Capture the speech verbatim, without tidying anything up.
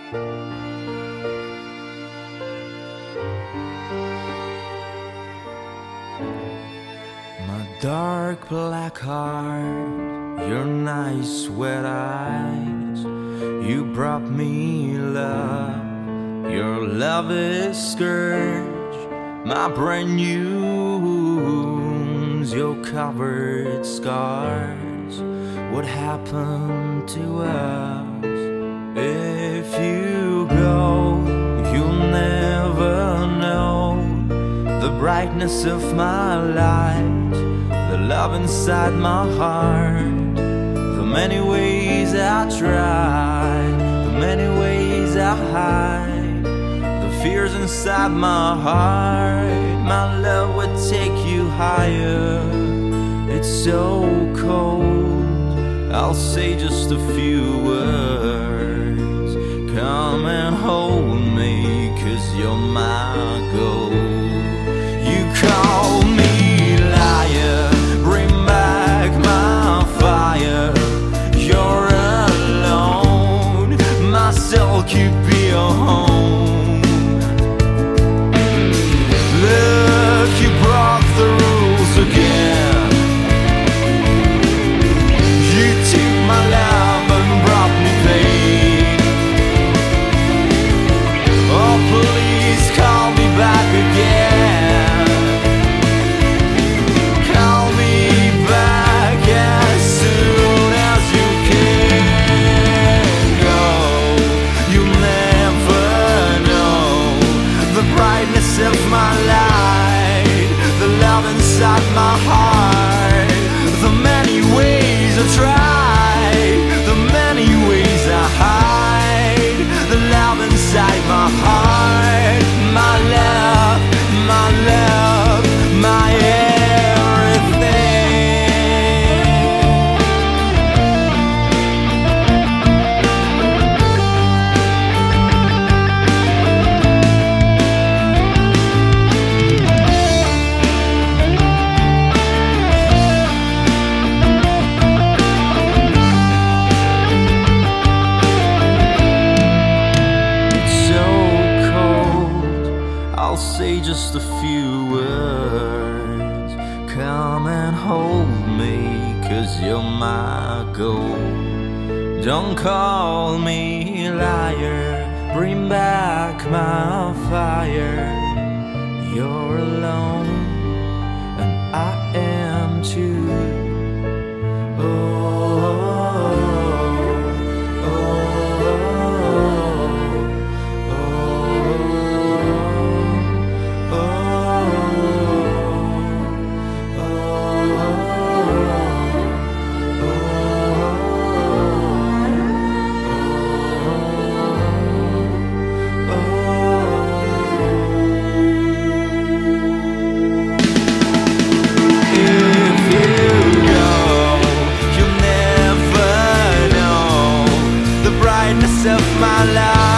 My dark black heart, your nice wet eyes, you brought me love. Your love is scourge, my brand new wounds, your covered scars. What happened to us? If you go, you'll never know the brightness of my light, the love inside my heart, the many ways I tried, the many ways I hide, the fears inside my heart. My love would take you higher. It's so cold, I'll say just a few words. Come and hold me, 'cause you're my gold. You call me liar, bring back my fire. You're alone, my soul could be your home. Look, you broke the rules again. You took my love and brought me pain. Oh, please call me back again. Call me back as soon as you can. Go, you'll never know the brightness of my light, the love inside my heart, the many ways I try, the many ways I hide, the love inside my heart, my love, my love, my everything. I'll say just a few words. Come and hold me, 'cause you're my gold. Don't call me liar, bring back my fire. You're alone, and I am too. Oh, of my life.